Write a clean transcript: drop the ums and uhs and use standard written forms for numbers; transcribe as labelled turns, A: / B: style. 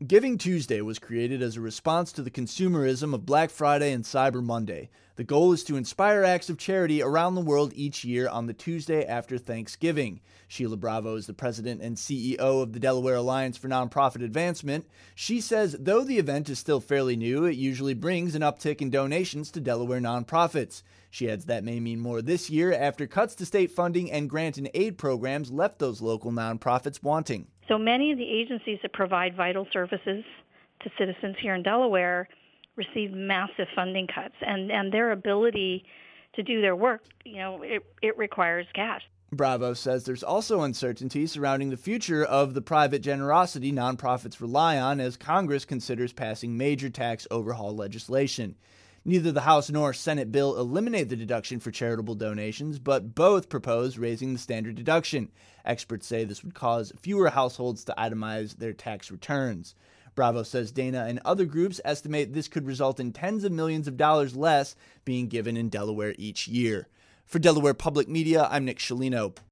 A: Giving Tuesday was created as a response to the consumerism of Black Friday and Cyber Monday. The goal is to inspire acts of charity around the world each year on the Tuesday after Thanksgiving. Sheila Bravo is the president and CEO of the Delaware Alliance for Nonprofit Advancement. She says though the event is still fairly new, it usually brings an uptick in donations to Delaware nonprofits. She adds that may mean more this year after cuts to state funding and grant and aid programs left those local nonprofits wanting.
B: So many of the agencies that provide vital services to citizens here in Delaware received massive funding cuts, and their ability to do their work, it requires cash.
A: Bravo says there's also uncertainty surrounding the future of the private generosity nonprofits rely on as Congress considers passing major tax overhaul legislation. Neither the House nor Senate bill eliminate the deduction for charitable donations, but both propose raising the standard deduction. Experts say this would cause fewer households to itemize their tax returns. Bravo says Dana and other groups estimate this could result in tens of millions of dollars less being given in Delaware each year. For Delaware Public Media, I'm Nick Scialino.